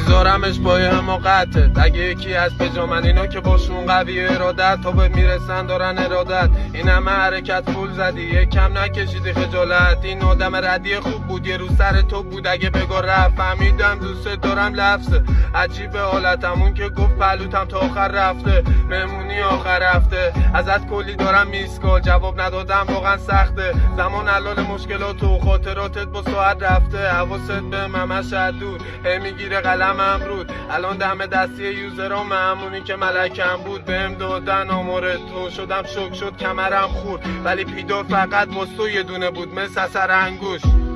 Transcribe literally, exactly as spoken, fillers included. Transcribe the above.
میذارمش با حماقتت. اگه یکی از بجامن اینا که باشون قوی ارادت تا به میرسن دارن ارادت. این همه حرکت پول زدی یکم نکشیدی خجالت. این آدم ردی خوب بود یه رو سر تو بود اگه بگو رفت. فهمیدم دوست دارم لفظه عجیب حالتم اون که گفت پلوتم تا آخر رفته. مهمونی آخر رفته ازت کلی دارم میسکال جواب ندادم واقعا سخته. زمان حلال مشکلات و خاطراتت با ساعت رفته. حواست به ممش دور هی میگیره قلمم رود. الان دم دستی یوزرام همونی که ملکم بود. بهم دادن آمار تو شدم شک شد کمرم خورد. ولی پیدا فقط واسه یه دونه بود مثل اثر انگوش.